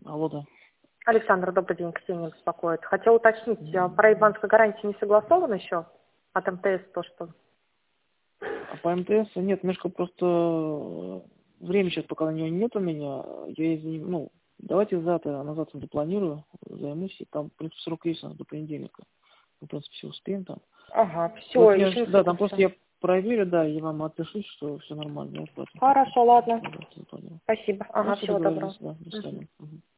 Алло, да. Александр, добрый день, Ксения беспокоит. Хотела уточнить, проект банковской гарантии не согласован еще от МТС, то что? А по МТС нет, немножко просто время сейчас пока на него нет у меня. Я давайте назад запланирую, займусь, и там, в принципе, срок есть у нас до понедельника. В принципе, все успеем там. Ага, все, Вот еще не да, там просто согласован. я проверю, да, и вам отпишусь, что все нормально. Я Хорошо, ладно. запланирую. Спасибо. Ну, Ага, все всего доброго. договорились, да, до Мгм. свидания. Мгм.